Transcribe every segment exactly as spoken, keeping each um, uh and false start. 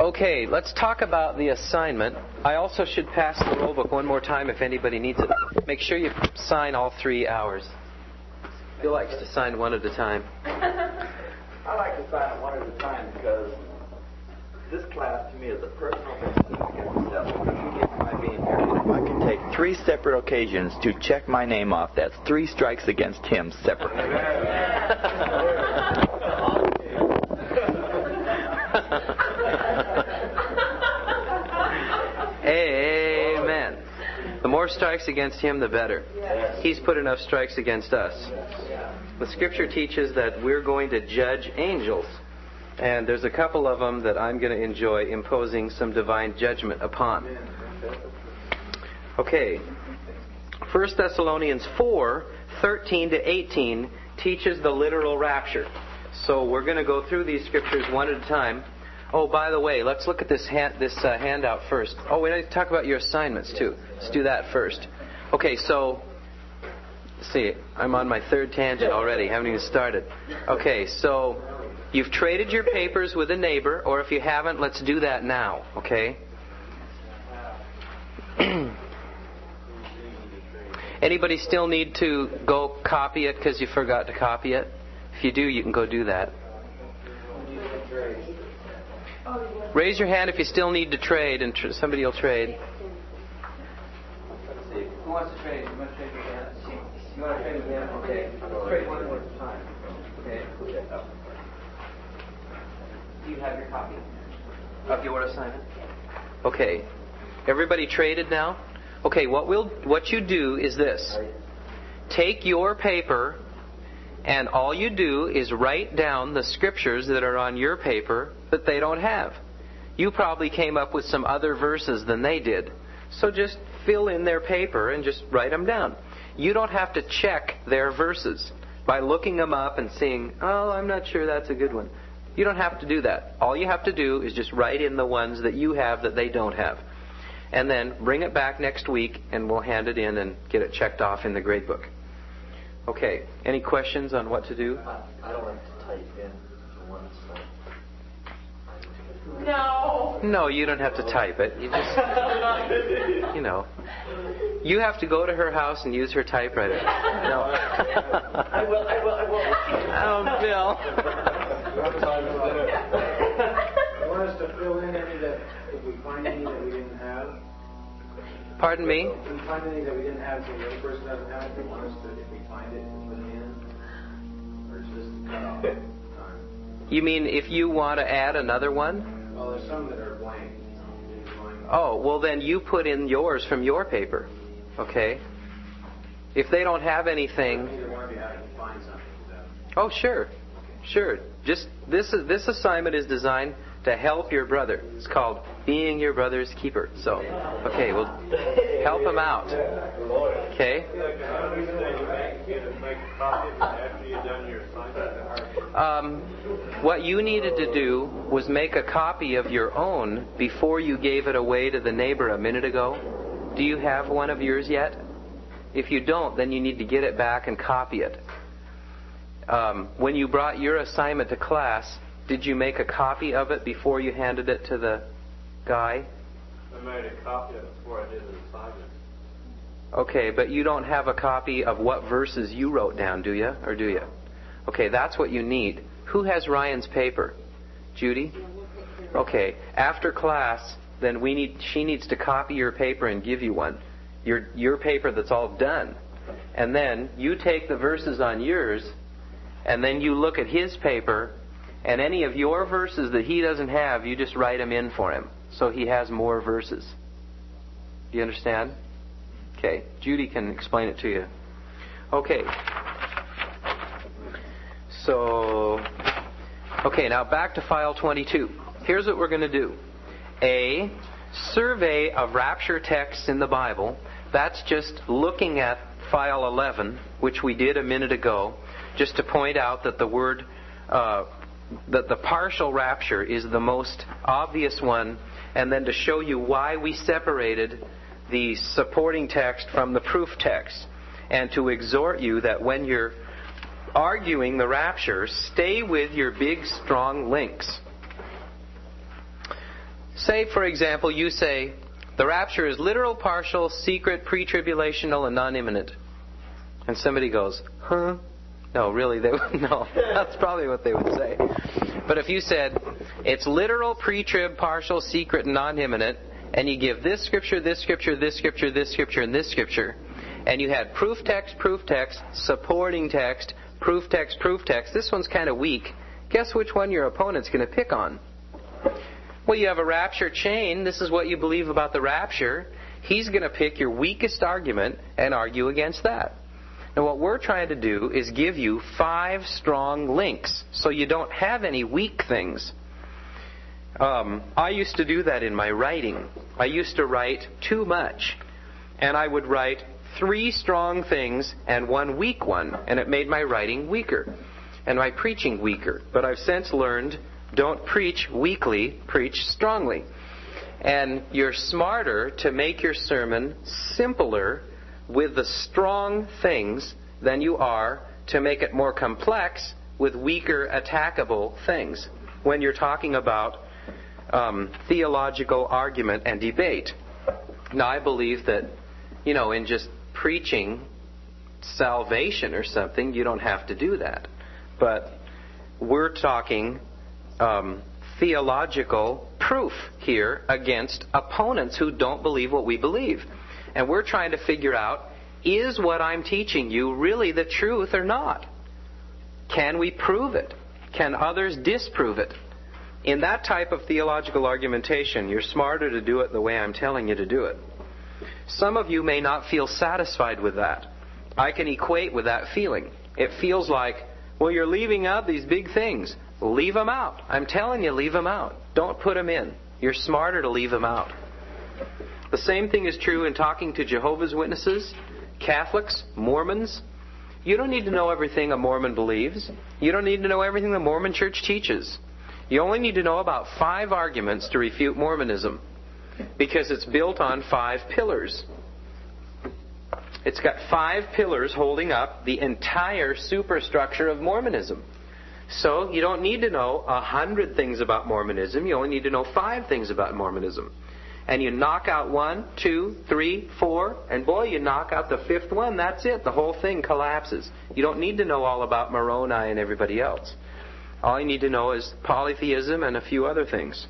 Okay, let's talk about the assignment. I also should pass the roll book one more time if anybody needs it. Make sure you sign all three hours. Bill likes to sign one at a time. I like to sign it one at a time because this class to me is a personal thing against myself. You get my being here. If I can take three separate occasions to check my name off, that's three strikes against him separately. Amen. The more strikes against him, the better. He's put enough strikes against us. The Scripture teaches that we're going to judge angels. And there's a couple of them that I'm going to enjoy imposing some divine judgment upon. Okay. First Thessalonians four, thirteen to eighteen teaches the literal rapture. So we're going to go through these scriptures one at a time. Oh, by the way, let's look at this hand, this uh, handout first. Oh, we need to talk about your assignments too. Let's do that first. Okay, so, let's see, I'm on my third tangent already. Haven't even started. Okay, so you've traded your papers with a neighbor, or if you haven't, let's do that now. Okay. Anybody still need to go copy it because you forgot to copy it? If you do, you can go do that. Raise your hand if you still need to trade, and tr- somebody will trade. Let's see. Who wants to trade? You want to trade with Dan? You want to trade with Dan? Okay. Let's trade one more time. Okay. Do you have your copy of your assignment? Okay. Everybody traded now? Okay. What we'll what you do is this: take your paper, and all you do is write down the scriptures that are on your paper that they don't have. You probably came up with some other verses than they did. So just fill in their paper and just write them down. You don't have to check their verses by looking them up and seeing, oh, I'm not sure that's a good one. You don't have to do that. All you have to do is just write in the ones that you have that they don't have. And then bring it back next week and we'll hand it in and get it checked off in the grade book. Okay. Any questions on what to do? I don't like to type in the ones that... No. No, you don't have to type it. You just, you know. You have to go to her house and use her typewriter. No. I will, I will, I will. Oh, Bill. You want us to fill in any that, if we find any that we didn't have? Pardon me? If we find any that we didn't have, so the other person doesn't have it, you want us to, if we find it, put it in? Or it's just cut off time? You mean if you want to add another one? Well, there's some that are blank. You know, blank. Oh, well then you put in yours from your paper. Okay? If they don't have anything... Either one of you have to find something. So. Oh, sure. Sure. Just this is this assignment is designed to help your brother. It's called Being Your Brother's Keeper. So, okay, we'll help him out. Okay? Um, what you needed to do was make a copy of your own before you gave it away to the neighbor a minute ago. Do you have one of yours yet? If you don't, then you need to get it back and copy it. Um, when you brought your assignment to class, did you make a copy of it before you handed it to the guy? I made a copy of it before I did the assignment. Okay, but you don't have a copy of what verses you wrote down, do you? Or do you? Okay, that's what you need. Who has Ryan's paper? Judy? Okay, after class, then we need. She needs to copy your paper and give you one. Your your paper that's all done. And then you take the verses on yours, and then you look at his paper, and any of your verses that he doesn't have, you just write them in for him, so he has more verses. Do you understand? Okay, Judy can explain it to you. Okay. So, okay, now back to file twenty-two. Here's what we're going to do. A survey of rapture texts in the Bible. That's just looking at file eleven, which we did a minute ago, just to point out that the word, uh, that the partial rapture is the most obvious one, and then to show you why we separated the supporting text from the proof text, and to exhort you that when you're arguing the rapture, stay with your big, strong links. say, for example, you say, the rapture is literal, partial, secret, pre-tribulational, and non-imminent. And somebody goes, huh? No, really, they would, no. That's probably what they would say. But if you said, it's literal, pre-trib, partial, secret, and non-imminent, and you give this scripture, this scripture, this scripture, this scripture, and this scripture, and you had proof text, proof text, supporting text, proof text, proof text, this one's kind of weak. Guess which one your opponent's going to pick on? Well, you have a rapture chain. This is what you believe about the rapture. He's going to pick your weakest argument and argue against that. Now, what we're trying to do is give you five strong links so you don't have any weak things. Um, I used to do that in my writing. I used to write too much. And I would write three strong things and one weak one. And it made my writing weaker and my preaching weaker. But I've since learned, don't preach weakly, preach strongly. And you're smarter to make your sermon simpler with the strong things than you are to make it more complex with weaker, attackable things when you're talking about um, theological argument and debate. Now, I believe that, you know, in just preaching salvation or something, you don't have to do that. But we're talking um, theological proof here against opponents who don't believe what we believe. And we're trying to figure out, is what I'm teaching you really the truth or not? Can we prove it? Can others disprove it? In that type of theological argumentation, you're smarter to do it the way I'm telling you to do it. Some of you may not feel satisfied with that. I can equate with that feeling. It feels like, well, you're leaving out these big things. Leave them out. I'm telling you, leave them out. Don't put them in. You're smarter to leave them out. The same thing is true in talking to Jehovah's Witnesses, Catholics, Mormons. You don't need to know everything a Mormon believes. You don't need to know everything the Mormon Church teaches. You only need to know about five arguments to refute Mormonism, because it's built on five pillars. It's got five pillars holding up the entire superstructure of Mormonism. So you don't need to know a hundred things about Mormonism. You only need to know five things about Mormonism. And you knock out one, two, three, four, and boy, you knock out the fifth one. That's it. The whole thing collapses. You don't need to know all about Moroni and everybody else. All you need to know is polytheism and a few other things.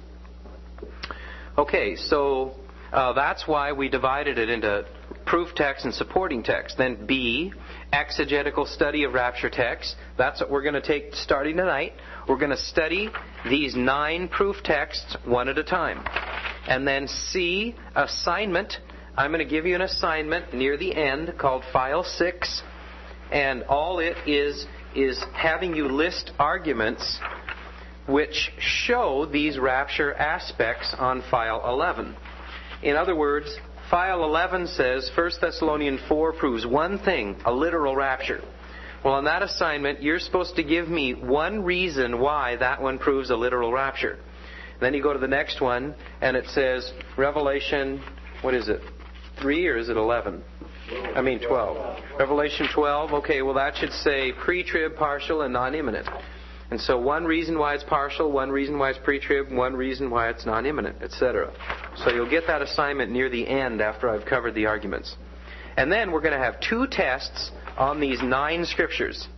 Okay, so uh, that's why we divided it into proof text and supporting text. Then B, exegetical study of rapture text. That's what we're going to take starting tonight. We're going to study these nine proof texts one at a time. And then C, assignment. I'm going to give you an assignment near the end called File six. And all it is is having you list arguments which show these rapture aspects on File eleven. In other words, File eleven says First Thessalonians four proves one thing, a literal rapture. Well, on that assignment, you're supposed to give me one reason why that one proves a literal rapture. Then you go to the next one, and it says Revelation, what is it, three or is it eleven? I mean twelve. Revelation twelve, okay, well that should say pre-trib, partial, and non-imminent. And so one reason why it's partial, one reason why it's pre-trib, one reason why it's non-imminent, et cetera. So you'll get that assignment near the end after I've covered the arguments. And then we're going to have two tests on these nine scriptures.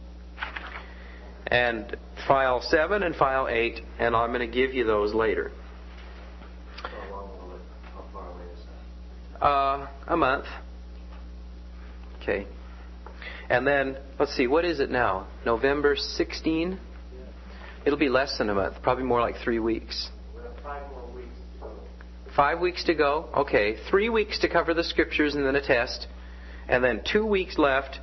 And File seven and File eight, and I'm going to give you those later. How long will it, how far away is that? Uh, a month. Okay. And then, let's see, what is it now? November sixteenth? It'll be less than a month, probably more like three weeks. We have five more weeks to go. Five weeks to go? Okay. Three weeks to cover the scriptures and then a test. And then two weeks left.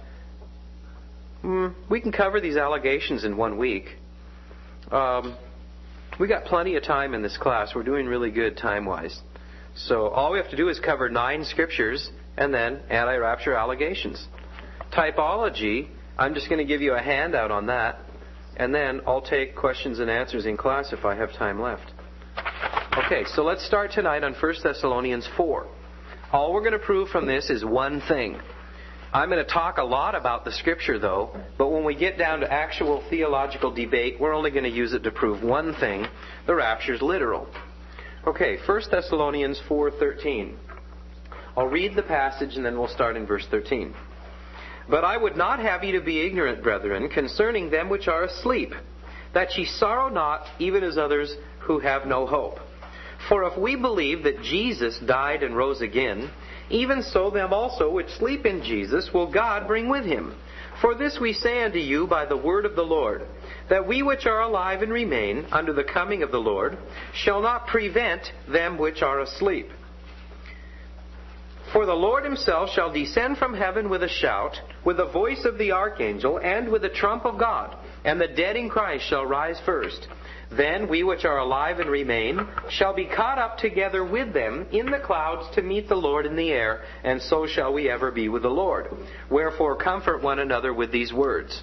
Mm, we can cover these allegations in one week. Um, we got plenty of time in this class. We're doing really good time-wise. So all we have to do is cover nine scriptures and then anti-rapture allegations. Typology, I'm just going to give you a handout on that. And then I'll take questions and answers in class if I have time left. Okay, so let's start tonight on First Thessalonians four. All we're going to prove from this is one thing. I'm going to talk a lot about the Scripture, though, but when we get down to actual theological debate, we're only going to use it to prove one thing. The rapture's literal. Okay, First Thessalonians four thirteen. I'll read the passage and then we'll start in verse thirteen. But I would not have you to be ignorant, brethren, concerning them which are asleep, that ye sorrow not, even as others who have no hope. For if we believe that Jesus died and rose again, even so them also which sleep in Jesus will God bring with him. For this we say unto you by the word of the Lord, that we which are alive and remain unto the coming of the Lord shall not prevent them which are asleep. For the Lord himself shall descend from heaven with a shout, with the voice of the archangel, and with the trump of God, and the dead in Christ shall rise first. Then we which are alive and remain shall be caught up together with them in the clouds to meet the Lord in the air, and so shall we ever be with the Lord. Wherefore comfort one another with these words.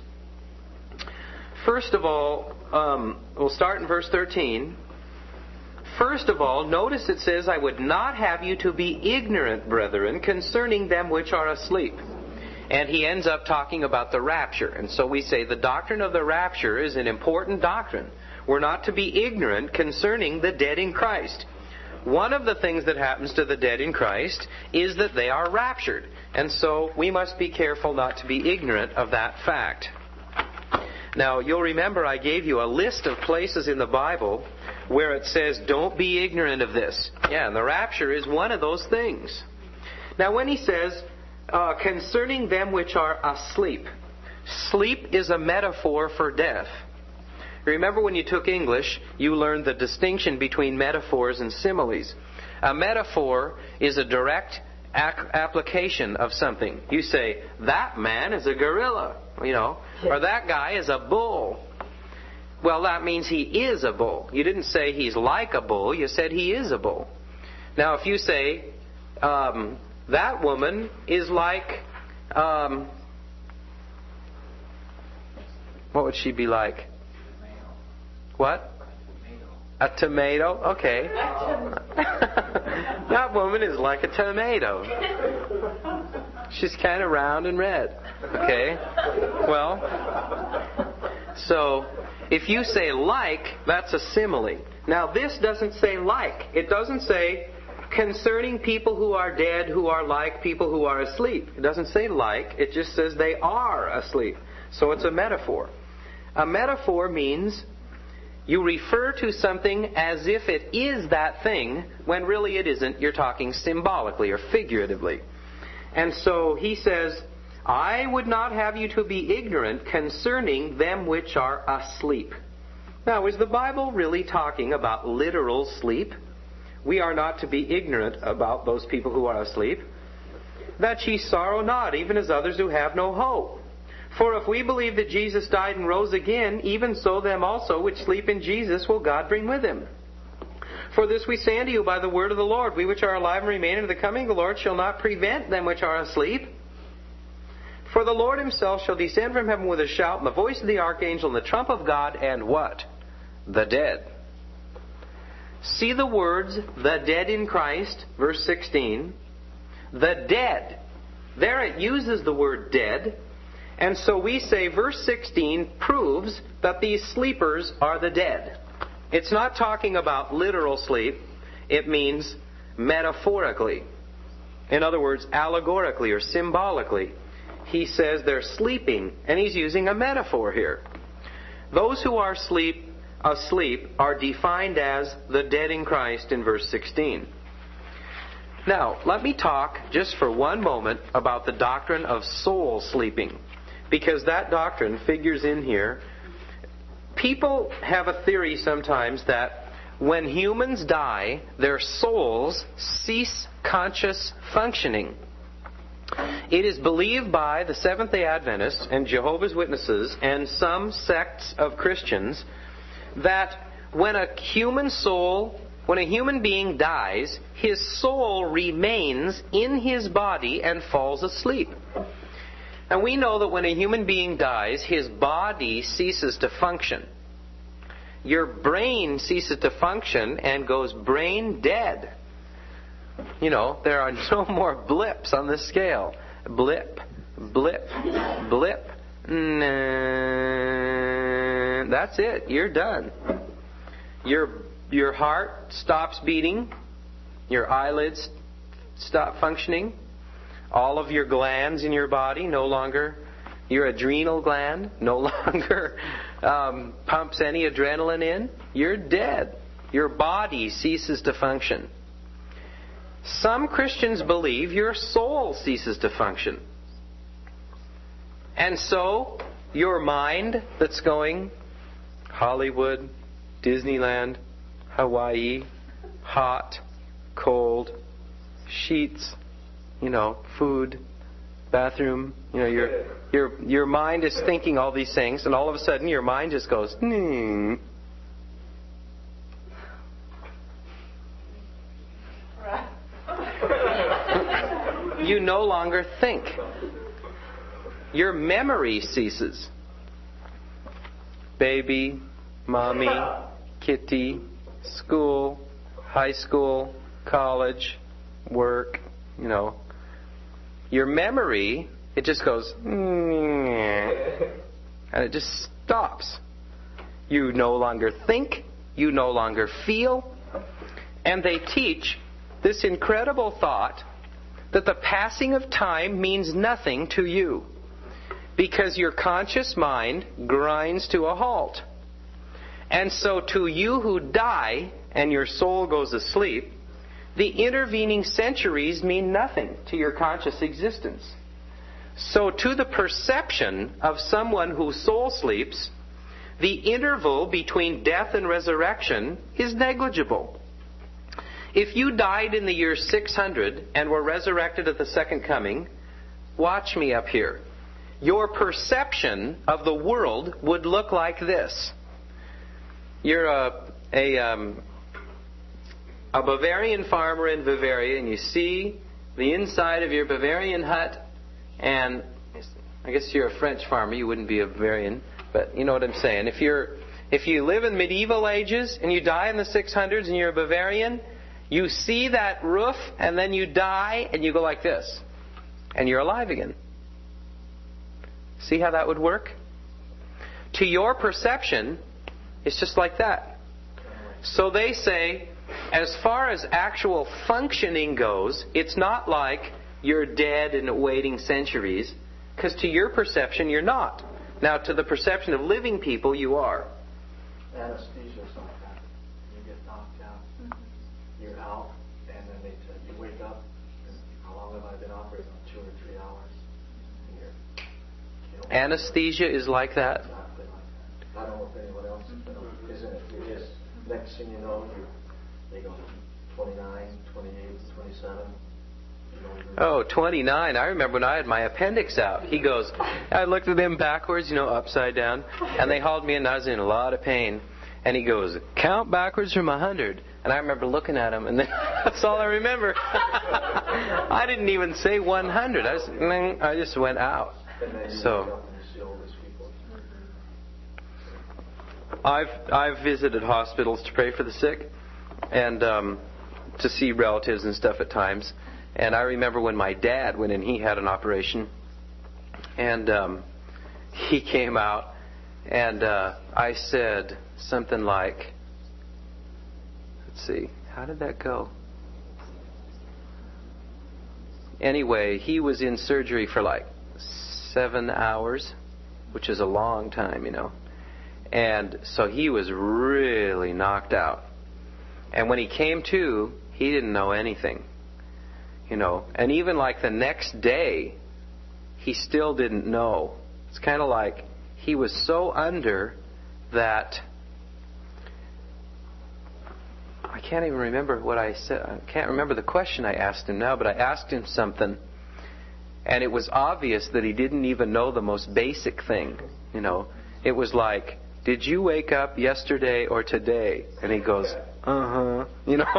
First of all, um, we'll start in verse thirteen. First of all, notice it says, I would not have you to be ignorant, brethren, concerning them which are asleep. And he ends up talking about the rapture. And so we say the doctrine of the rapture is an important doctrine. We're not to be ignorant concerning the dead in Christ. One of the things that happens to the dead in Christ is that they are raptured. And so we must be careful not to be ignorant of that fact. Now, you'll remember I gave you a list of places in the Bible where it says, don't be ignorant of this. Yeah, and the rapture is one of those things. Now, when he says, uh, concerning them which are asleep, sleep is a metaphor for death. Remember when you took English, you learned the distinction between metaphors and similes. A metaphor is a direct ac- application of something. You say, that man is a gorilla, you know, or that guy is a bull. Well, that means he is a bull. You didn't say he's like a bull, you said he is a bull. Now, if you say, um, that woman is like, um, what would she be like? What? A tomato? Okay. That woman is like a tomato. She's kind of round and red. Okay? Well, so if you say like, that's a simile. Now this doesn't say like. It doesn't say concerning people who are dead who are like people who are asleep. It doesn't say like. It just says they are asleep. So it's a metaphor. A metaphor means you refer to something as if it is that thing, when really it isn't. You're talking symbolically or figuratively. And so he says, I would not have you to be ignorant concerning them which are asleep. Now, is the Bible really talking about literal sleep? We are not to be ignorant about those people who are asleep. That ye sorrow not, even as others who have no hope. For if we believe that Jesus died and rose again, even so them also which sleep in Jesus will God bring with him. For this we say unto you by the word of the Lord, we which are alive and remain unto the coming of the Lord shall not prevent them which are asleep. For the Lord himself shall descend from heaven with a shout, and the voice of the archangel, and the trump of God, and what? The dead. See the words, the dead in Christ, verse sixteen. The dead. There it uses the word dead. And so we say verse sixteen proves that these sleepers are the dead. It's not talking about literal sleep. It means metaphorically. In other words, allegorically or symbolically. He says they're sleeping, and he's using a metaphor here. Those who are sleep, asleep are defined as the dead in Christ in verse sixteen. Now, let me talk just for one moment about the doctrine of soul sleeping, because that doctrine figures in here. People have a theory sometimes that when humans die, their souls cease conscious functioning. It is believed by the Seventh-day Adventists and Jehovah's Witnesses and some sects of Christians that when a human soul, when a human being dies, his soul remains in his body and falls asleep. And we know that when a human being dies, his body ceases to function. Your brain ceases to function and goes brain dead. You know, there are no more blips on the scale. Blip, blip, blip. Nah, that's it. You're done. Your Your heart stops beating. Your eyelids stop functioning. All of your glands in your body no longer, your adrenal gland no longer um, pumps any adrenaline in. You're dead. Your body ceases to function. Some Christians believe your soul ceases to function. And so, your mind that's going Hollywood, Disneyland, Hawaii, hot, cold, sheets, you know, food, bathroom, you know, your your your mind is thinking all these things, and all of a sudden your mind just goes, hmm. You no longer think. Your memory ceases. Baby, mommy, kitty, school, high school, college, work, you know. Your memory, it just goes, and it just stops. You no longer think, you no longer feel, and they teach this incredible thought that the passing of time means nothing to you because your conscious mind grinds to a halt. And so to you who die and your soul goes asleep, the intervening centuries mean nothing to your conscious existence. So to the perception of someone whose soul sleeps, the interval between death and resurrection is negligible. If you died in the year six hundred and were resurrected at the second coming, watch me up here. Your perception of the world would look like this. You're a a, um, a Bavarian farmer in Bavaria, and you see the inside of your Bavarian hut, and I guess you're a French farmer. You wouldn't be a Bavarian, but you know what I'm saying. If you're if you live in medieval ages and you die in the six hundreds and you're a Bavarian, you see that roof, and then you die, and you go like this. And you're alive again. See how that would work? To your perception, it's just like that. So they say, as far as actual functioning goes, it's not like you're dead and waiting centuries, because to your perception, you're not. Now, to the perception of living people, you are. Anesthesia or something like that. You get knocked out. You're out, and then they tell you wake up. And how long have I been operating on? Two or three hours. And you're, you know, Anesthesia is like that. Exactly like that. I don't know if anyone else is in it. You just next thing you know, you they go twenty-nine, twenty-eight, twenty-seven. Oh, twenty-nine. I remember when I had my appendix out. He goes, I looked at him backwards, you know, upside down, and they hauled me in, and I was in a lot of pain. And he goes, count backwards from one hundred. And I remember looking at him, and then that's all I remember. I didn't even say one hundred. I just, I just went out. So I've I've visited hospitals to pray for the sick, and um, to see relatives and stuff at times. And I remember when my dad went in, he had an operation, and um, he came out, and uh, I said something like, let's see, how did that go? Anyway, he was in surgery for like seven hours, which is a long time, you know. And so he was really knocked out. And when he came to, he didn't know anything. You know, and even like the next day, he still didn't know. It's kind of like he was so under that I can't even remember what I said. I can't remember the question I asked him now, but I asked him something, and it was obvious that he didn't even know the most basic thing. You know, it was like, did you wake up yesterday or today? And he goes, uh-huh, you know,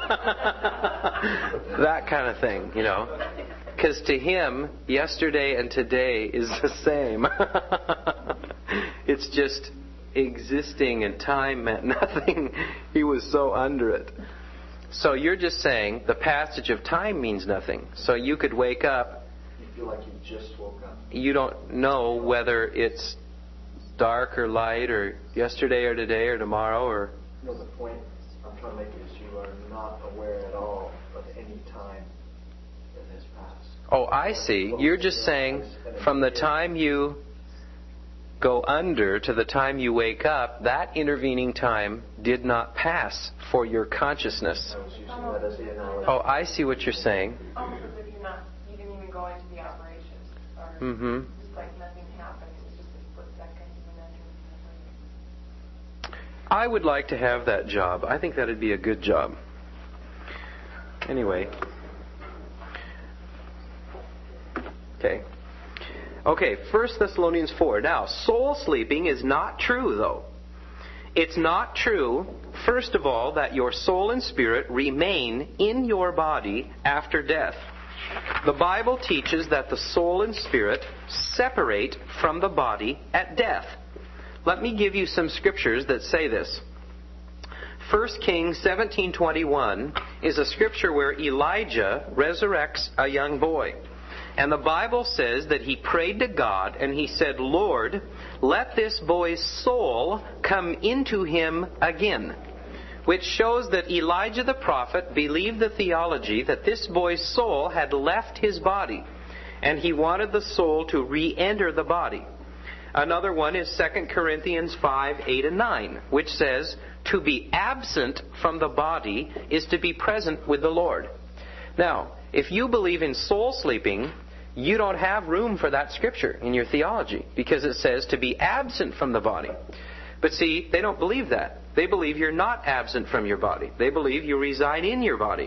that kind of thing, you know, because to him, yesterday and today is the same. It's just existing, and time meant nothing. He was so under it. So you're just saying the passage of time means nothing. So you could wake up. You feel like you just woke up. You don't know whether it's dark or light, or yesterday or today or tomorrow, or... You know, the point of trying to make is you are not aware at all of any time that has passed. Oh, I see. You're just saying from the time you go under to the time you wake up, that intervening time did not pass for your consciousness. I was using that as the analogy. Oh, I see what you're saying. Almost as if you're not, you didn't even go into the operations. Or Mm-hmm. just like nothing happened. It was just a split second. And then I would like to have that job. I think that'd be a good job. Anyway. Okay. Okay, First Thessalonians four. Now, soul sleeping is not true, though. It's not true, first of all, that your soul and spirit remain in your body after death. The Bible teaches that the soul and spirit separate from the body at death. Let me give you some scriptures that say this. First Kings seventeen twenty-one is a scripture where Elijah resurrects a young boy. And the Bible says that he prayed to God and he said, Lord, let this boy's soul come into him again. Which shows that Elijah the prophet believed the theology that this boy's soul had left his body. And he wanted the soul to re-enter the body. Another one is Second Corinthians five, eight and nine, which says, to be absent from the body is to be present with the Lord. Now, if you believe in soul sleeping, you don't have room for that scripture in your theology because it says to be absent from the body. But see, they don't believe that. They believe you're not absent from your body. They believe you reside in your body.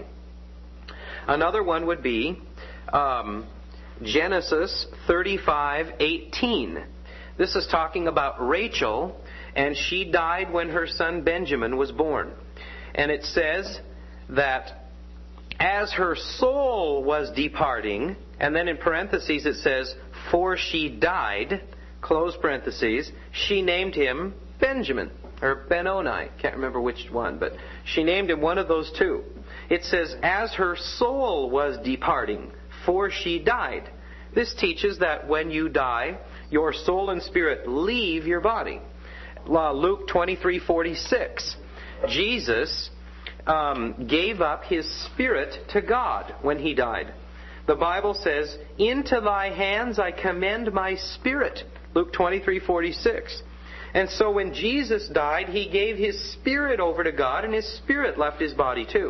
Another one would be um, Genesis thirty-five eighteen. This is talking about Rachel, and she died when her son Benjamin was born. And it says that as her soul was departing, and then in parentheses it says, for she died, close parentheses, she named him Benjamin, or Benoni, can't remember which one, but she named him one of those two. It says, as her soul was departing, for she died. This teaches that when you die, your soul and spirit leave your body. Luke twenty-three forty-six, Jesus Um, gave up his spirit to God when he died. The Bible says, into thy hands I commend my spirit. Luke twenty-three forty-six. And so when Jesus died, he gave his spirit over to God, and his spirit left his body too.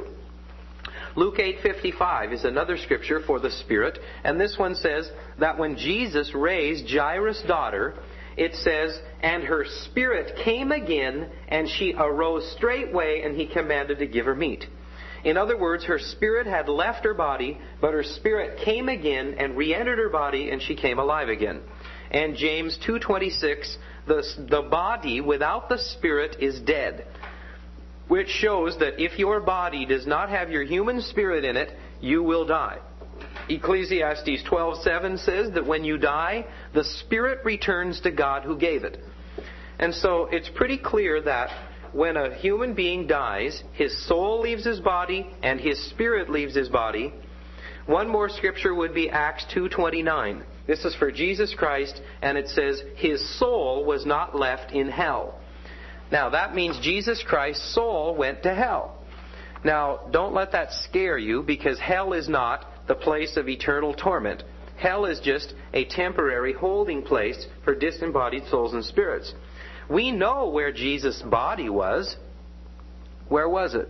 Luke eight fifty-five is another scripture for the spirit, and this one says that when Jesus raised Jairus' daughter, it says, and her spirit came again, and she arose straightway, and he commanded to give her meat. In other words, her spirit had left her body, but her spirit came again and re-entered her body, and she came alive again. And James two twenty-six, the, the body without the spirit is dead. Which shows that if your body does not have your human spirit in it, you will die. Ecclesiastes twelve seven says that when you die, the spirit returns to God who gave it. And so it's pretty clear that when a human being dies, his soul leaves his body and his spirit leaves his body. One more scripture would be Acts two twenty-nine. This is for Jesus Christ, and it says, his soul was not left in hell. Now that means Jesus Christ's soul went to hell. Now don't let that scare you, because hell is not the place of eternal torment. Hell is just a temporary holding place for disembodied souls and spirits. We know where Jesus' body was. Where was it?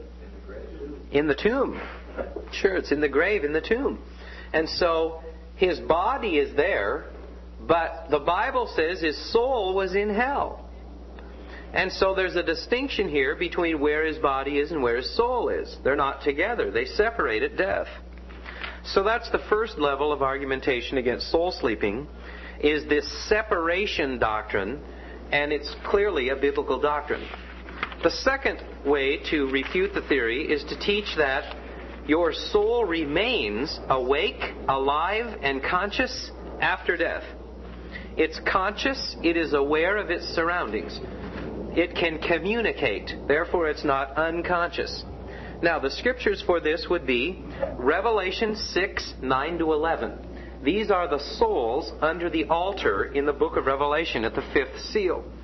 In the tomb. Sure, it's in the grave, in the tomb. And so his body is there, but the Bible says his soul was in hell. And so there's a distinction here between where his body is and where his soul is. They're not together. They separate at death. So that's the first level of argumentation against soul sleeping, is this separation doctrine, and it's clearly a biblical doctrine. The second way to refute the theory is to teach that your soul remains awake, alive, and conscious after death. It's conscious, it is aware of its surroundings. It can communicate, therefore it's not unconscious. Now, the scriptures for this would be Revelation six, nine to eleven. These are the souls under the altar in the book of Revelation at the fifth seal.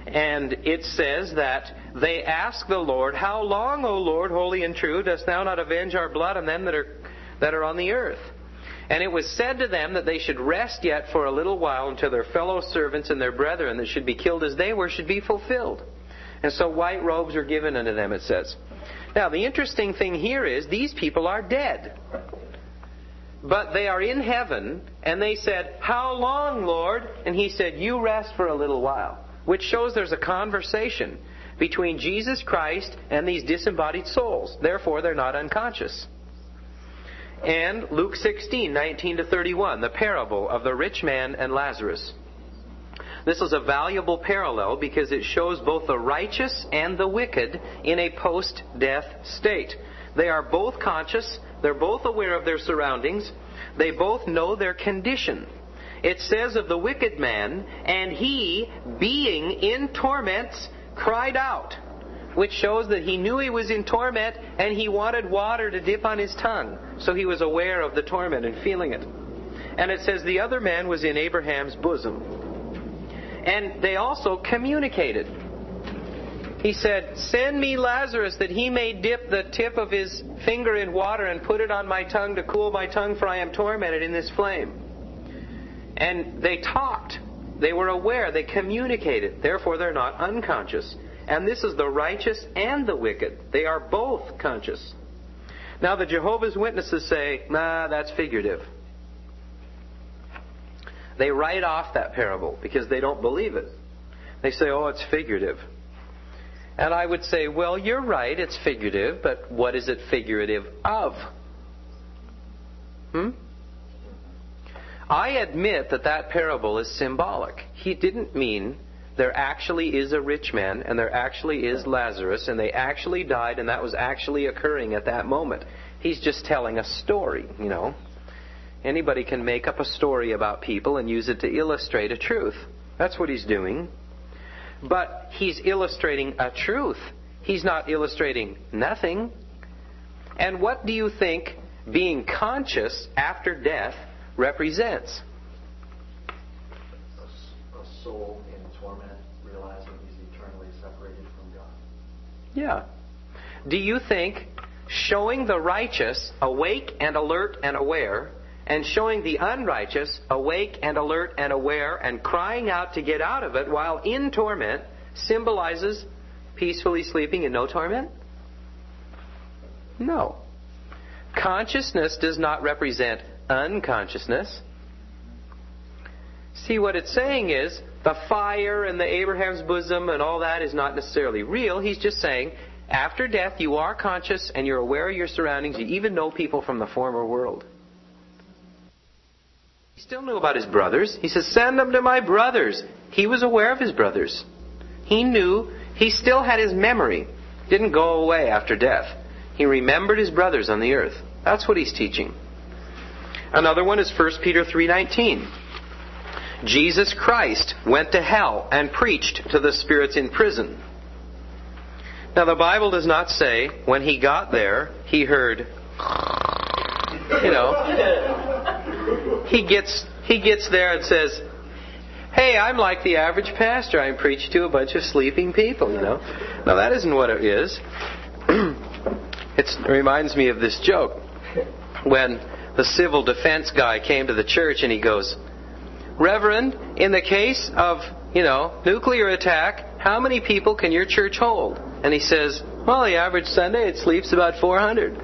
And it says that they ask the Lord, "How long, O Lord, holy and true, dost thou not avenge our blood on them that are that are on the earth?" And it was said to them that they should rest yet for a little while until their fellow servants and their brethren that should be killed as they were should be fulfilled. And so white robes are given unto them, it says. Now, the interesting thing here is these people are dead. But they are in heaven, and they said, "How long, Lord?" And He said, "You rest for a little while." Which shows there's a conversation between Jesus Christ and these disembodied souls. Therefore, they're not unconscious. And Luke sixteen, nineteen to thirty-one, the parable of the rich man and Lazarus. This is a valuable parallel because it shows both the righteous and the wicked in a post-death state. They are both conscious. They're both aware of their surroundings. They both know their condition. It says of the wicked man, "And he, being in torments, cried out," which shows that he knew he was in torment and he wanted water to dip on his tongue. So he was aware of the torment and feeling it. And it says the other man was in Abraham's bosom. And they also communicated. He said, "Send me Lazarus that he may dip the tip of his finger in water and put it on my tongue to cool my tongue, for I am tormented in this flame." And they talked. They were aware. They communicated. Therefore, they're not unconscious. And this is the righteous and the wicked. They are both conscious. Now, the Jehovah's Witnesses say, "Nah, that's figurative." They write off that parable because they don't believe it. They say, "Oh, it's figurative." And I would say, well, you're right, it's figurative, but what is it figurative of? Hmm? I admit that that parable is symbolic. He didn't mean there actually is a rich man and there actually is Lazarus and they actually died and that was actually occurring at that moment. He's just telling a story, you know. Anybody can make up a story about people and use it to illustrate a truth. That's what he's doing. But he's illustrating a truth. He's not illustrating nothing. And what do you think being conscious after death represents? A, a soul in torment, realizing he's eternally separated from God. Yeah. Do you think showing the righteous awake and alert and aware, and showing the unrighteous awake and alert and aware and crying out to get out of it while in torment symbolizes peacefully sleeping in no torment? No. Consciousness does not represent unconsciousness. See, what it's saying is the fire and the Abraham's bosom and all that is not necessarily real. He's just saying after death you are conscious and you're aware of your surroundings. You even know people from the former world. He still knew about his brothers. He says, "Send them to my brothers." He was aware of his brothers. He knew. He still had his memory. Didn't go away after death. He remembered his brothers on the earth. That's what he's teaching. Another one is First Peter three nineteen. Jesus Christ went to hell and preached to the spirits in prison. Now the Bible does not say when he got there he heard, you know, he gets he gets there and says, "Hey, I'm like the average pastor. I preach to a bunch of sleeping people, you know." Now that isn't what it is. It's, it reminds me of this joke. When the civil defense guy came to the church and he goes, "Reverend, in the case of, you know, nuclear attack, how many people can your church hold?" And he says, "Well, the average Sunday it sleeps about four hundred.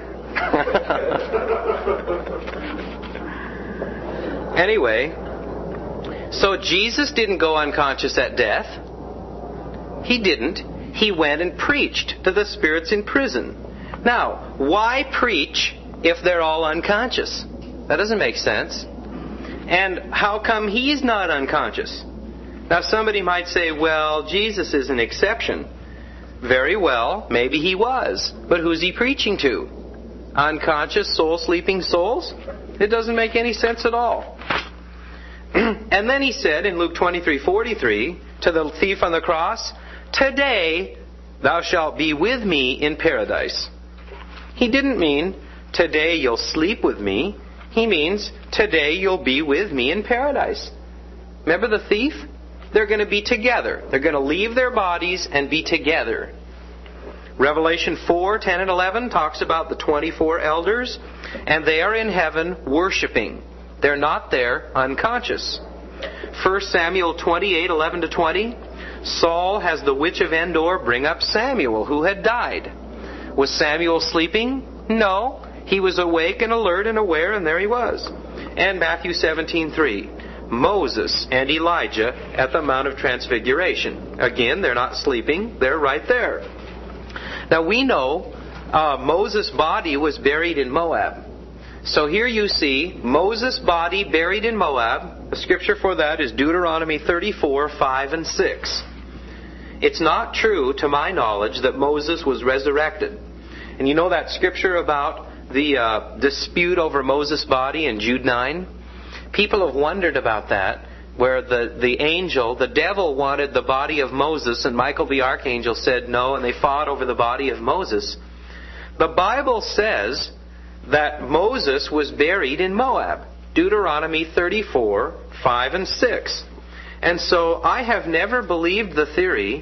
Anyway, so Jesus didn't go unconscious at death. He didn't. He went and preached to the spirits in prison. Now, why preach if they're all unconscious? That doesn't make sense. And how come he's not unconscious? Now, somebody might say, well, Jesus is an exception. Very well, maybe he was. But who's he preaching to? Unconscious, soul-sleeping souls? It doesn't make any sense at all. And then he said in Luke twenty-three forty-three to the thief on the cross, "Today thou shalt be with me in paradise." He didn't mean, "Today you'll sleep with me." He means, "Today you'll be with me in paradise." Remember the thief? they're going to be together. They're going to leave their bodies and be together. Revelation four, ten, and eleven talks about the twenty-four elders, and they are in heaven worshiping. They're not there unconscious. First Samuel twenty-eight, eleven to twenty, Saul has the witch of Endor bring up Samuel, who had died. Was Samuel sleeping? No. He was awake and alert and aware, and there he was. And Matthew seventeen, three, Moses and Elijah at the Mount of Transfiguration. Again, they're not sleeping. They're right there. Now we know uh, Moses' body was buried in Moab. So here you see Moses' body buried in Moab. The scripture for that is Deuteronomy thirty-four, five, and six. It's not true, to my knowledge, that Moses was resurrected. And you know that scripture about the uh, dispute over Moses' body in Jude nine? People have wondered about that, where the, the angel, the devil wanted the body of Moses, and Michael the archangel said no, and they fought over the body of Moses. The Bible says that Moses was buried in Moab. Deuteronomy thirty-four, five, and six. And so I have never believed the theory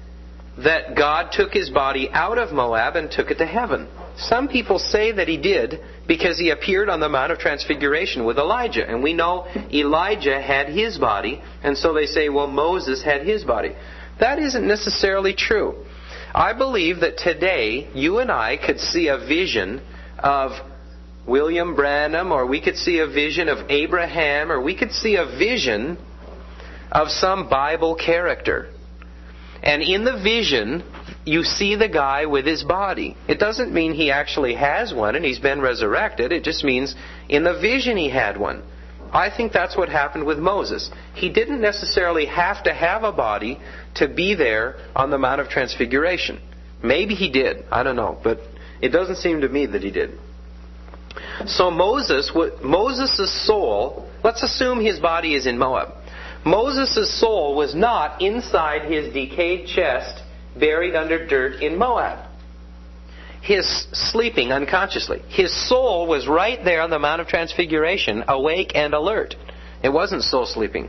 that God took his body out of Moab and took it to heaven. Some people say that he did because he appeared on the Mount of Transfiguration with Elijah. And we know Elijah had his body, and so they say, well, Moses had his body. That isn't necessarily true. I believe that today you and I could see a vision of William Branham, or we could see a vision of Abraham, or we could see a vision of some Bible character. And in the vision, you see the guy with his body. It doesn't mean he actually has one and he's been resurrected. It just means in the vision he had one. I think that's what happened with Moses. He didn't necessarily have to have a body to be there on the Mount of Transfiguration. Maybe he did. I don't know. But it doesn't seem to me that he did. So Moses, Moses' soul, let's assume his body is in Moab. Moses' soul was not inside his decayed chest, buried under dirt in Moab. His sleeping unconsciously. His soul was right there on the Mount of Transfiguration, awake and alert. It wasn't soul sleeping.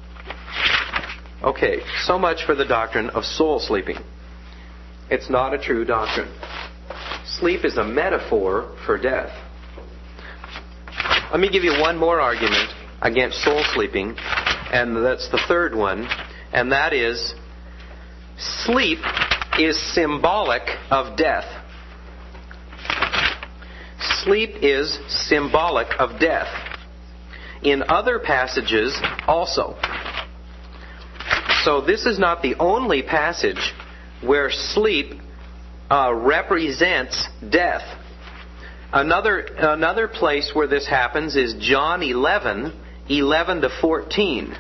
Okay, so much for the doctrine of soul sleeping. It's not a true doctrine. Sleep is a metaphor for death. Let me give you one more argument against soul sleeping, and that's the third one, and that is sleep is symbolic of death. Sleep is symbolic of death. In other passages also. So this is not the only passage where sleep uh, represents death. Another another place where this happens is John eleven, eleven to fourteen.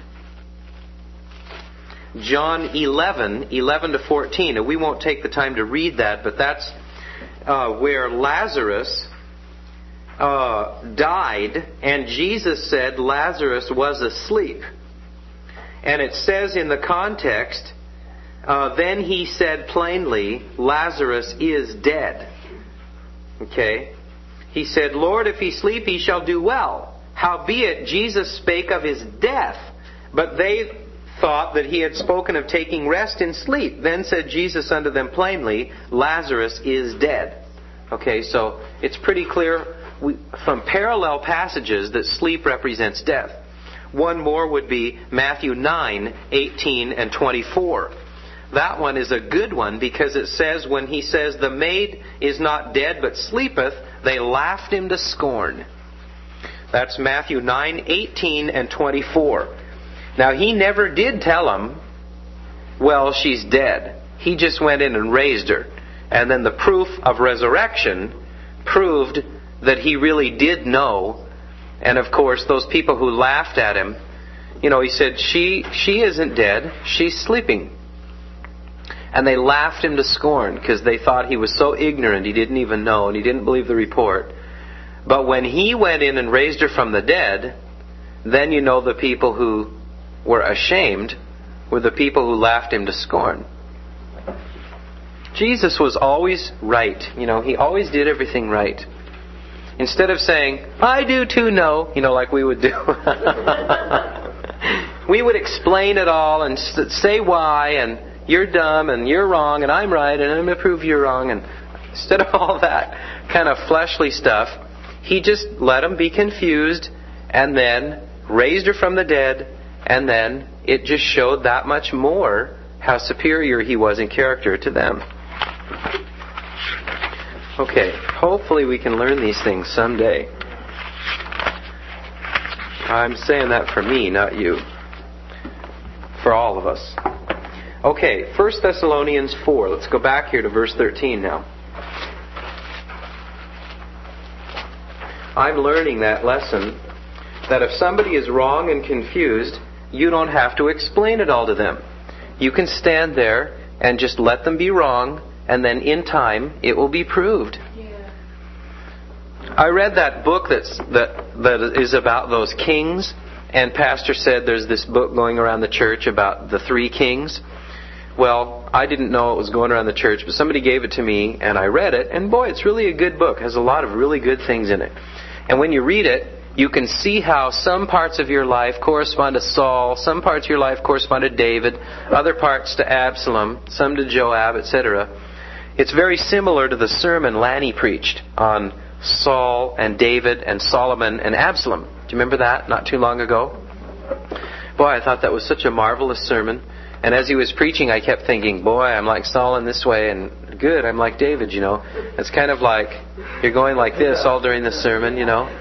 John eleven, eleven to fourteen. And we won't take the time to read that, but that's uh, where Lazarus uh, died, and Jesus said Lazarus was asleep. And it says in the context, uh, then he said plainly, Lazarus is dead. Okay? He said, Lord, if he sleep, he shall do well. Howbeit, Jesus spake of his death, but they thought that he had spoken of taking rest in sleep. Then said Jesus unto them plainly, Lazarus is dead. Okay, so it's pretty clear we, from parallel passages that sleep represents death. One more would be Matthew nine, eighteen and twenty-four. That one is a good one because it says when he says the maid is not dead but sleepeth, they laughed him to scorn. That's Matthew nine, eighteen and twenty-four. Now he never did tell them, well, she's dead. He just went in and raised her. And then the proof of resurrection proved that he really did know. And of course, those people who laughed at him, you know, he said, she she isn't dead, she's sleeping. And they laughed him to scorn because they thought he was so ignorant he didn't even know and he didn't believe the report. But when he went in and raised her from the dead, then you know the people who were ashamed were the people who laughed him to scorn. Jesus was always right. You know, he always did everything right. Instead of saying, I do too know, you know, like we would do. we would explain it all and say why, and you're dumb and you're wrong and I'm right and I'm going to prove you're wrong. And instead of all that kind of fleshly stuff, He just let them be confused and then raised her from the dead, and then it just showed that much more how superior He was in character to them. Okay, hopefully we can learn these things someday. I'm saying that for me, not you. For all of us. Okay, First Thessalonians four. Let's go back here to verse thirteen now. I'm learning that lesson, that if somebody is wrong and confused, you don't have to explain it all to them. You can stand there and just let them be wrong, and then in time it will be proved. Yeah. I read that book that's, that that is about those kings, and Pastor said there's this book going around the church about the three kings. Well, I didn't know it was going around the church, but somebody gave it to me, and I read it, and boy, it's really a good book. It has a lot of really good things in it. And when you read it, you can see how some parts of your life correspond to Saul, some parts of your life correspond to David, other parts to Absalom, some to Joab, et cetera. It's very similar to the sermon Lanny preached on Saul and David and Solomon and Absalom. Do you remember that not too long ago? Boy, I thought that was such a marvelous sermon. And as he was preaching, I kept thinking, boy, I'm like Saul in this way, and good, I'm like David, you know. It's kind of like you're going like this all during the sermon, you know.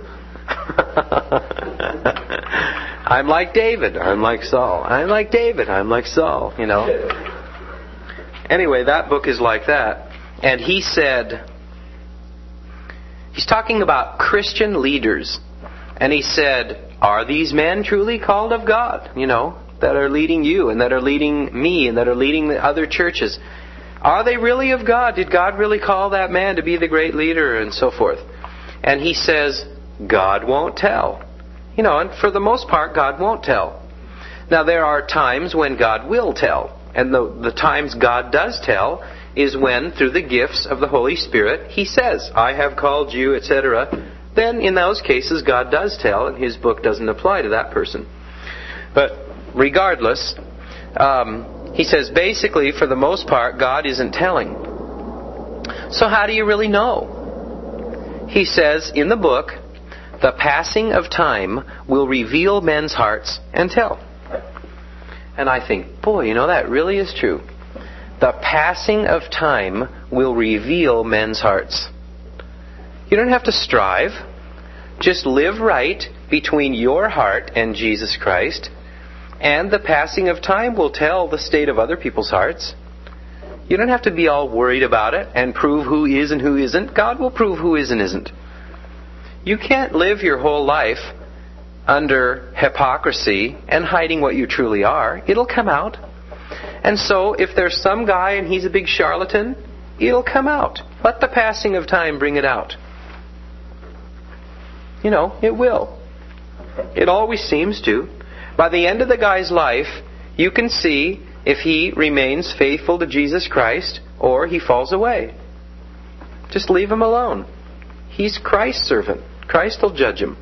I'm like David, I'm like Saul. I'm like David, I'm like Saul, you know. Anyway, that book is like that. And he said, he's talking about Christian leaders. And he said, are these men truly called of God, you know, that are leading you and that are leading me and that are leading the other churches? Are they really of God? Did God really call that man to be the great leader and so forth? And he says, God won't tell. You know, and for the most part, God won't tell. Now, there are times when God will tell. And the, the times God does tell is when, through the gifts of the Holy Spirit, He says, I have called you, et cetera. Then, in those cases, God does tell, and His book doesn't apply to that person. But regardless, um, He says, basically, for the most part, God isn't telling. So how do you really know? He says in the book, the passing of time will reveal men's hearts and tell. And I think, boy, you know, that really is true. The passing of time will reveal men's hearts. You don't have to strive. Just live right between your heart and Jesus Christ, and the passing of time will tell the state of other people's hearts. You don't have to be all worried about it and prove who is and who isn't. God will prove who is and isn't. You can't live your whole life under hypocrisy and hiding what you truly are. It'll come out. And so, if there's some guy and he's a big charlatan, it'll come out. Let the passing of time bring it out. You know, it will. It always seems to. By the end of the guy's life, you can see if he remains faithful to Jesus Christ or he falls away. Just leave him alone. He's Christ's servant. Christ will judge him.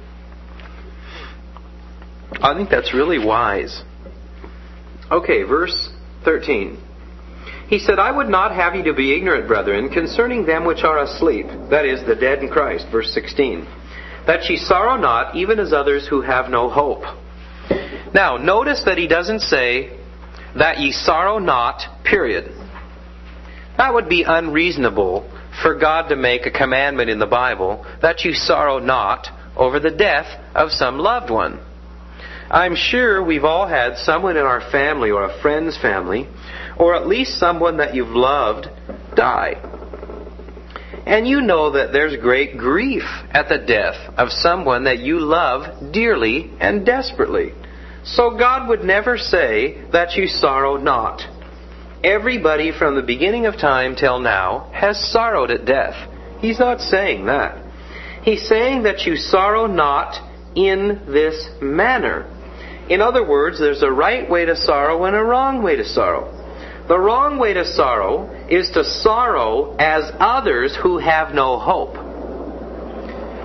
I think that's really wise. Okay, verse thirteen. He said, I would not have you to be ignorant, brethren, concerning them which are asleep, that is, the dead in Christ. Verse sixteen. That ye sorrow not, even as others who have no hope. Now, notice that he doesn't say, that ye sorrow not, period. That would be unreasonable for God to make a commandment in the Bible, that you sorrow not over the death of some loved one. I'm sure we've all had someone in our family or a friend's family, or at least someone that you've loved, die. And you know that there's great grief at the death of someone that you love dearly and desperately. So God would never say that you sorrow not. Everybody from the beginning of time till now has sorrowed at death. He's not saying that. He's saying that you sorrow not in this manner. In other words, there's a right way to sorrow and a wrong way to sorrow. The wrong way to sorrow is to sorrow as others who have no hope.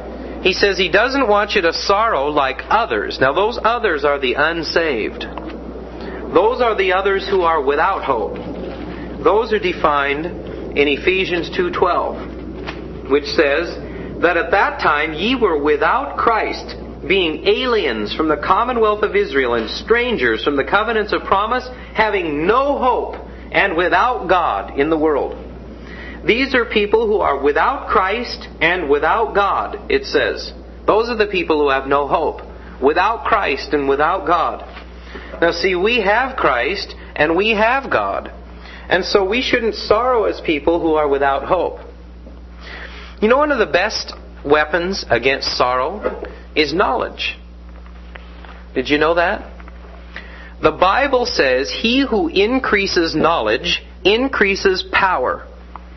He says He doesn't want you to sorrow like others. Now those others are the unsaved. Those are the others who are without hope. Those are defined in Ephesians two twelve, which says that at that time ye were without Christ, being aliens from the commonwealth of Israel and strangers from the covenants of promise, having no hope and without God in the world. These are people who are without Christ and without God, it says. Those are the people who have no hope. Without Christ and without God. Now see, we have Christ and we have God. And so we shouldn't sorrow as people who are without hope. You know, one of the best weapons against sorrow is knowledge. Did you know that? The Bible says, he who increases knowledge increases power.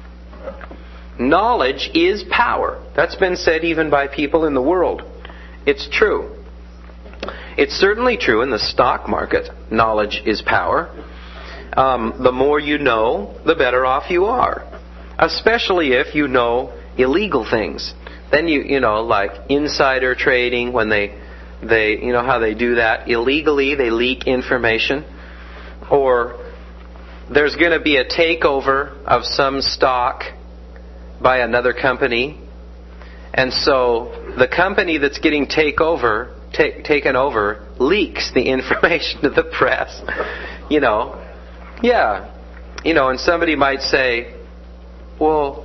Knowledge is power. That's been said even by people in the world. It's true. It's certainly true in the stock market. Knowledge is power. Um, the more you know, the better off you are. Especially if you know illegal things. Then you, you know, like insider trading, when they, they, you know how they do that? Illegally, they leak information. Or there's going to be a takeover of some stock by another company. And so the company that's getting take over, ta- taken over leaks the information to the press. You know, yeah. You know, and somebody might say, well,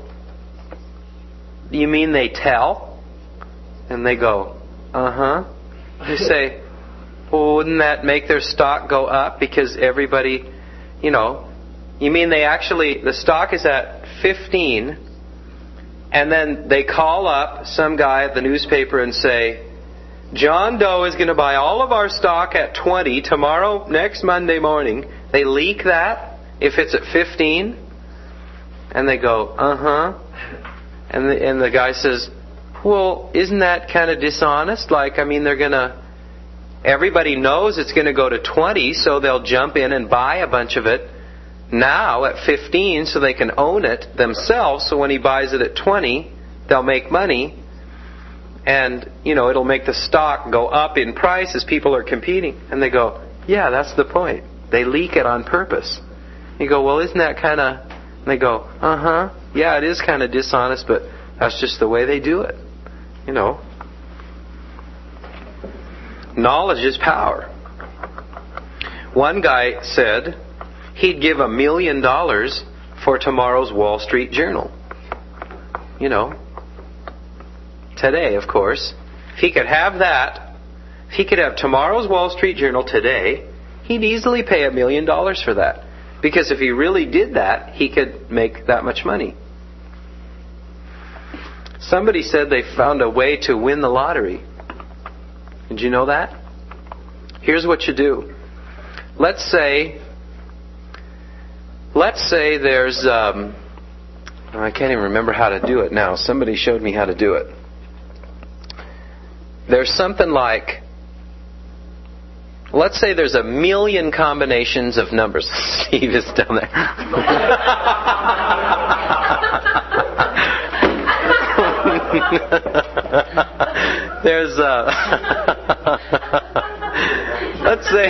you mean they tell? And they go, uh-huh. You say, well, wouldn't that make their stock go up because everybody, you know, you mean they actually, the stock is at fifteen, and then they call up some guy at the newspaper and say, John Doe is going to buy all of our stock at twenty tomorrow, next Monday morning. They leak that if it's at fifteen, and they go, uh-huh. And the, and the guy says, well, isn't that kind of dishonest? Like, I mean, they're going to, everybody knows it's going to go to twenty, so they'll jump in and buy a bunch of it now at fifteen so they can own it themselves. So when he buys it at twenty, they'll make money. And, you know, it'll make the stock go up in price as people are competing. And they go, yeah, that's the point. They leak it on purpose. You go, well, isn't that kind of... And they go, uh-huh. Yeah, it is kind of dishonest, but that's just the way they do it. You know. Knowledge is power. One guy said he'd give a million dollars for tomorrow's Wall Street Journal. You know. Today, of course. If he could have that, if he could have tomorrow's Wall Street Journal today, he'd easily pay a million dollars for that. Because if he really did that, he could make that much money. Somebody said they found a way to win the lottery. Did you know that? Here's what you do. Let's say, let's say there's, um, I can't even remember how to do it now. Somebody showed me how to do it. There's something like, let's say there's a million combinations of numbers. Steve is down there. There's uh let's say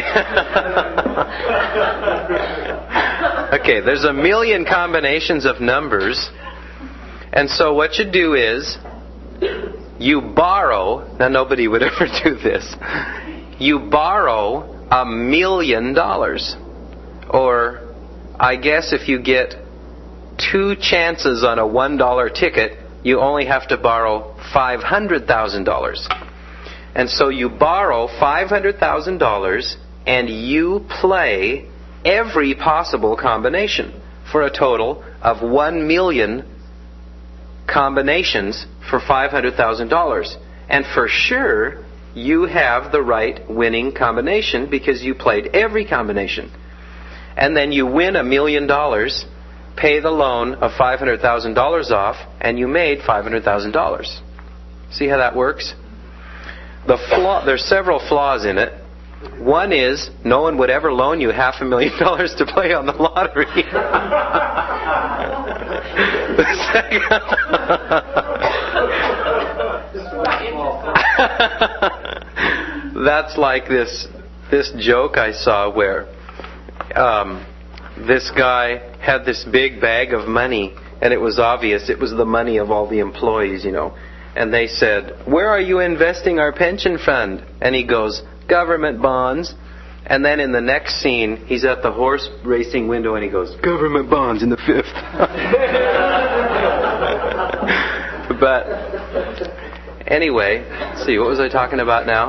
okay, there's a million combinations of numbers. And so what you do is you borrow, now nobody would ever do this. You borrow a million dollars. Or I guess if you get two chances on a one dollar ticket, you only have to borrow five hundred thousand dollars. And so you borrow five hundred thousand dollars and you play every possible combination for a total of one million combinations for five hundred thousand dollars. And for sure, you have the right winning combination because you played every combination. And then you win a million dollars, pay the loan of five hundred thousand dollars off, and you made five hundred thousand dollars. See how that works? The flaw, there's several flaws in it. One is, no one would ever loan you half a million dollars to play on the lottery. The second, That's like this this joke I saw where um, this guy had this big bag of money, and it was obvious it was the money of all the employees, you know. And they said, "Where are you investing our pension fund?" And he goes, "Government bonds." And then in the next scene, he's at the horse racing window and he goes, "Government bonds in the fifth." But anyway, let's see, what was I talking about now?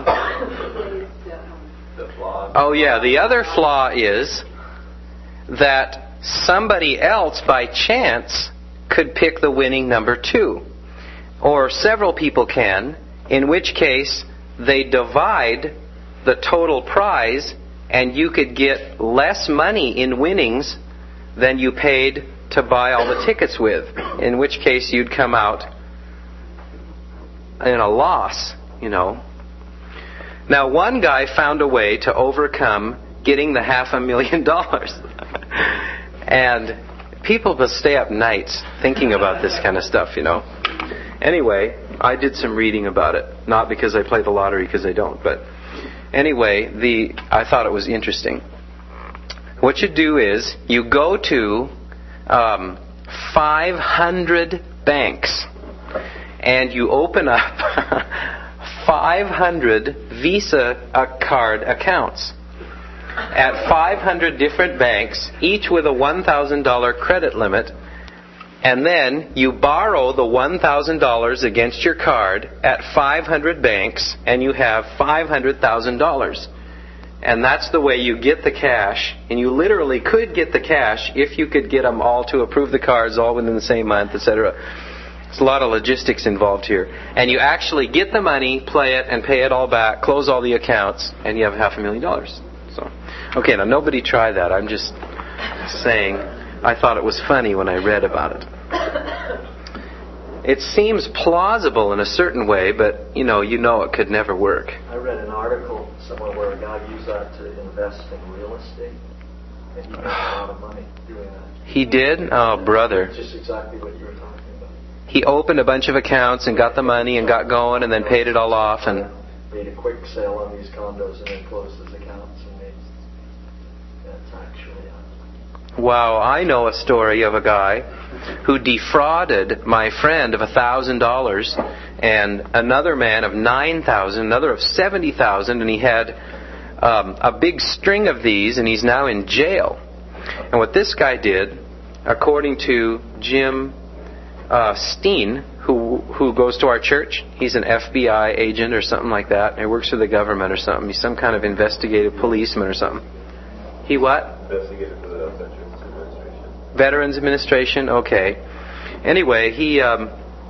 Oh yeah, the other flaw is that somebody else by chance could pick the winning number two. Or several people can, in which case they divide the total prize and you could get less money in winnings than you paid to buy all the tickets with, in which case you'd come out in a loss, you know. Now, one guy found a way to overcome getting the half a million dollars. And people will stay up nights thinking about this kind of stuff, you know. Anyway, I did some reading about it. Not because I play the lottery, because I don't. But anyway, the I thought it was interesting. What you do is you go to um, five hundred banks and you open up five hundred Visa card accounts at five hundred different banks, each with a one thousand dollars credit limit. And then you borrow the one thousand dollars against your card at five hundred banks, and you have five hundred thousand dollars. And that's the way you get the cash. And you literally could get the cash if you could get them all to approve the cards all within the same month, et cetera. There's a lot of logistics involved here. And you actually get the money, play it, and pay it all back, close all the accounts, and you have half a million dollars. So, okay, now nobody try that. I'm just saying I thought it was funny when I read about it. It seems plausible in a certain way, but you know, you know it could never work. I read an article somewhere where a guy used that to invest in real estate, and he made a lot of money doing that. He did? Oh, brother. Just exactly what you were talking about. He opened a bunch of accounts and got the money and got going and then paid it all off and made a quick sale on these condos and then closed his accounts and made that's actually uh, wow, I know a story of a guy who defrauded my friend of a thousand dollars and another man of nine thousand, another of seventy thousand, and he had um, a big string of these, and he's now in jail. And what this guy did, according to Jim uh, Steen, who who goes to our church, he's an F B I agent or something like that, and he works for the government or something. He's some kind of investigative policeman or something. He what? Investigated for the Veterans Administration. Veterans Administration, okay. Anyway, he um,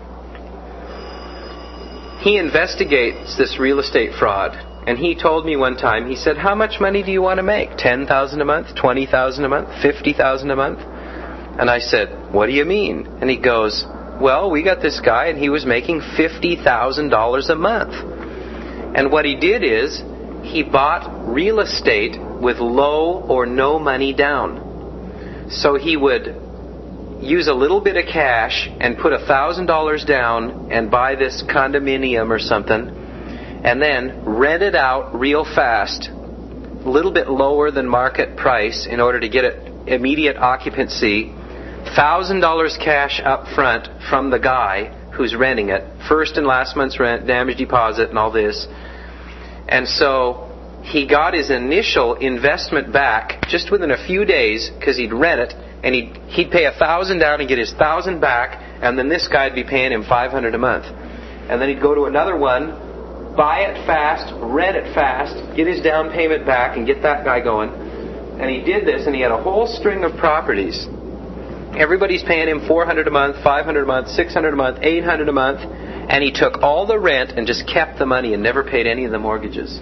he investigates this real estate fraud, and he told me one time. He said, "How much money do you want to make? Ten thousand a month, twenty thousand a month, fifty thousand a month?" And I said, "What do you mean?" And he goes, "Well, we got this guy, and he was making fifty thousand dollars a month. And what he did is he bought real estate with low or no money down. So he would use a little bit of cash and put one thousand dollars down and buy this condominium or something, and then rent it out real fast, a little bit lower than market price in order to get it immediate occupancy, one thousand dollars cash up front from the guy who's renting it, first and last month's rent, damage deposit, and all this. And so he got his initial investment back just within a few days because he'd rent it, and he'd, he'd pay one thousand dollars down and get his one thousand dollars back, and then this guy'd be paying him five hundred dollars a month. And then he'd go to another one, buy it fast, rent it fast, get his down payment back, and get that guy going. And he did this, and he had a whole string of properties. Everybody's paying him four hundred dollars a month, five hundred dollars a month, six hundred dollars a month, eight hundred dollars a month, and he took all the rent and just kept the money and never paid any of the mortgages.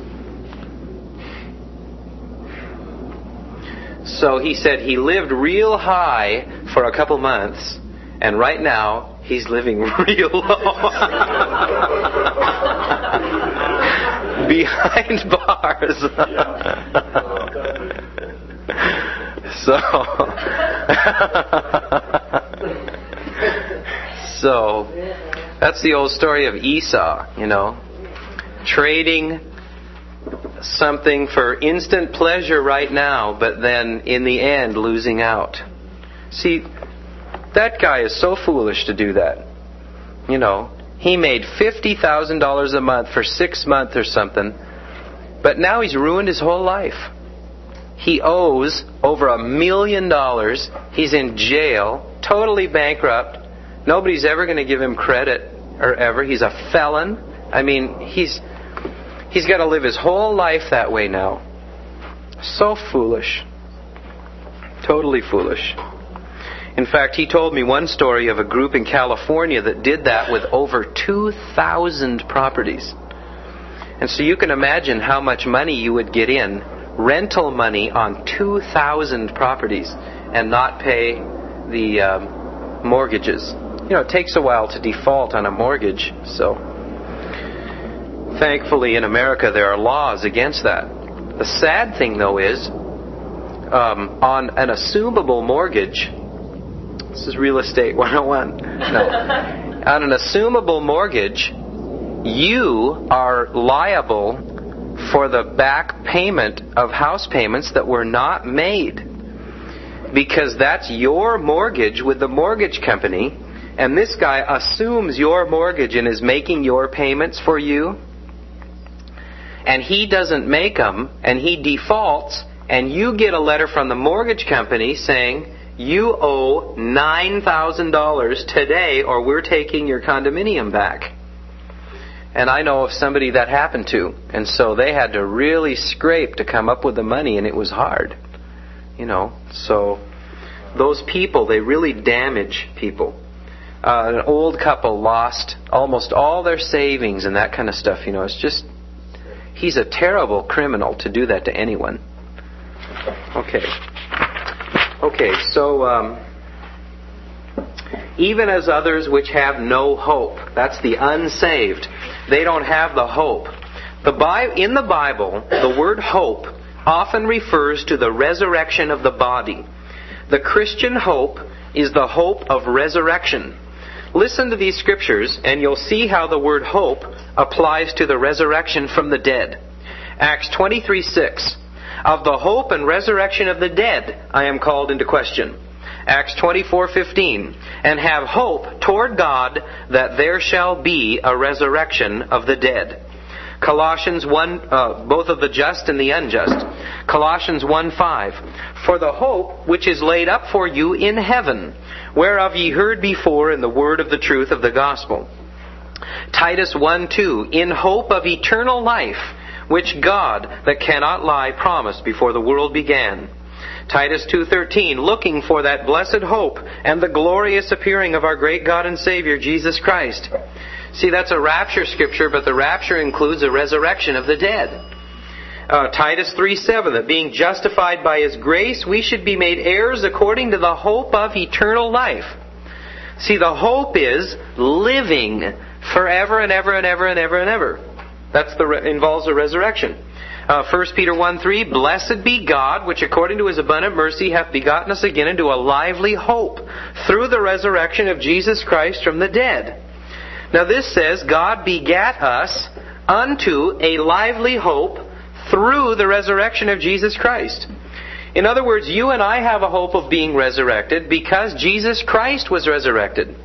So he said he lived real high for a couple months, and right now he's living real low. Behind bars. So, so That's the old story of Esau, you know. Trading something for instant pleasure right now, but then in the end losing out. See, that guy is so foolish to do that. You know, he made fifty thousand dollars a month for six months or something, but now he's ruined his whole life. He owes over a million dollars. He's in jail, totally bankrupt. Nobody's ever going to give him credit or ever. He's a felon. I mean, he's he's got to live his whole life that way now. So foolish. Totally foolish. In fact, he told me one story of a group in California that did that with over two thousand properties. And so you can imagine how much money you would get in, rental money on two thousand properties, and not pay the um, mortgages. You know, it takes a while to default on a mortgage, so thankfully in America there are laws against that. The sad thing, though, is um, on an assumable mortgage, this is real estate one oh one. No. On an assumable mortgage, you are liable for the back payment of house payments that were not made. Because that's your mortgage with the mortgage company, and this guy assumes your mortgage and is making your payments for you, and he doesn't make them, and he defaults, and you get a letter from the mortgage company saying, you owe nine thousand dollars today or we're taking your condominium back. And I know of somebody that happened to. And so they had to really scrape to come up with the money, and it was hard. You know, so those people, they really damage people. Uh, an old couple lost almost all their savings and that kind of stuff. You know, it's just, he's a terrible criminal to do that to anyone. Okay. Okay, so um, even as others which have no hope, that's the unsaved, they don't have the hope. The Bi- in the Bible, the word hope often refers to the resurrection of the body. The Christian hope is the hope of resurrection. Listen to these scriptures and you'll see how the word hope applies to the resurrection from the dead. Acts twenty-three six. Of the hope and resurrection of the dead, I am called into question. Acts twenty-four fifteen. And have hope toward God that there shall be a resurrection of the dead. Colossians one, uh, both of the just and the unjust. Colossians one five. For the hope which is laid up for you in heaven, whereof ye heard before in the word of the truth of the gospel. Titus one two. In hope of eternal life, which God, that cannot lie, promised before the world began. Titus two thirteen, looking for that blessed hope and the glorious appearing of our great God and Savior, Jesus Christ. See, that's a rapture scripture, but the rapture includes a resurrection of the dead. Uh, Titus three seven, that being justified by His grace, we should be made heirs according to the hope of eternal life. See, the hope is living forever and ever and ever and ever and ever. That's the re- involves a resurrection. Uh, First Peter one three, blessed be God, which according to His abundant mercy hath begotten us again into a lively hope through the resurrection of Jesus Christ from the dead. Now this says, God begat us unto a lively hope through the resurrection of Jesus Christ. In other words, you and I have a hope of being resurrected because Jesus Christ was resurrected.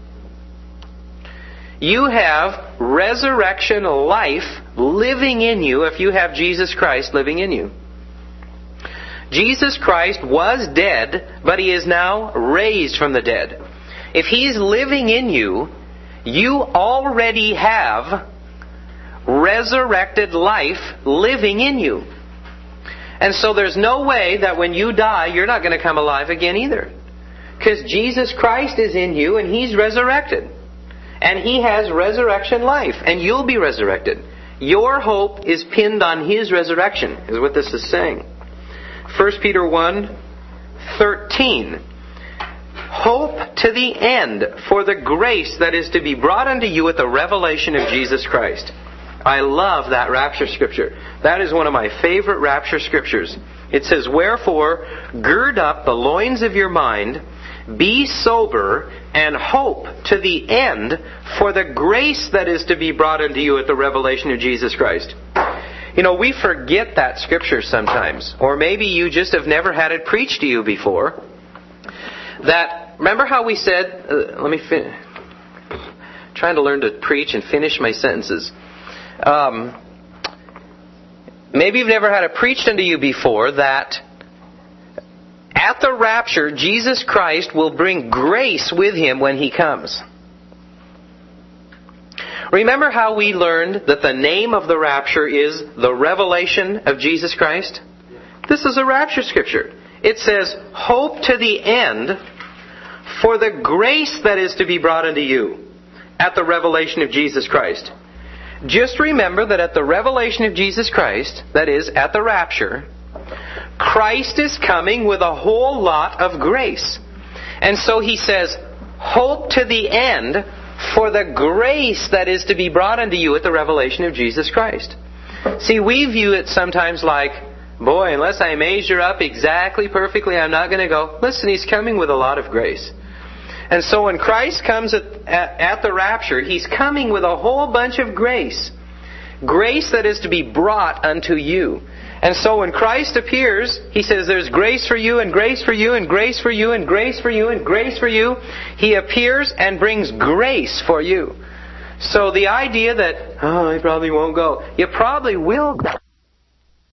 You have resurrection life living in you if you have Jesus Christ living in you. Jesus Christ was dead, but He is now raised from the dead. If He's living in you, you already have resurrected life living in you. And so there's no way that when you die, you're not going to come alive again either. Because Jesus Christ is in you and He's resurrected. And He has resurrection life. And you'll be resurrected. Your hope is pinned on His resurrection, is what this is saying. First Peter one thirteen. Hope to the end for the grace that is to be brought unto you at the revelation of Jesus Christ. I love that rapture scripture. That is one of my favorite rapture scriptures. It says, wherefore, gird up the loins of your mind, Be sober and hope to the end for the grace that is to be brought unto you at the revelation of Jesus Christ. You know, we forget that scripture sometimes. Or maybe you just have never had it preached to you before. That, remember how we said, uh, let me fin- trying to learn to preach and finish my sentences. Um, maybe you've never had it preached unto you before that at the rapture, Jesus Christ will bring grace with Him when He comes. Remember how we learned that the name of the rapture is the revelation of Jesus Christ? This is a rapture scripture. It says, hope to the end for the grace that is to be brought unto you at the revelation of Jesus Christ. Just remember that at the revelation of Jesus Christ, that is, at the rapture, Christ is coming with a whole lot of grace. And so He says, hope to the end for the grace that is to be brought unto you at the revelation of Jesus Christ. See, we view it sometimes like, boy, unless I measure up exactly perfectly, I'm not going to go. Listen, He's coming with a lot of grace. And so when Christ comes at, at, at the rapture, He's coming with a whole bunch of grace. Grace that is to be brought unto you. And so when Christ appears, He says there's grace for you and grace for you and grace for you and grace for you and grace for you. He appears and brings grace for you. So the idea that, oh, I probably won't go. You probably will go.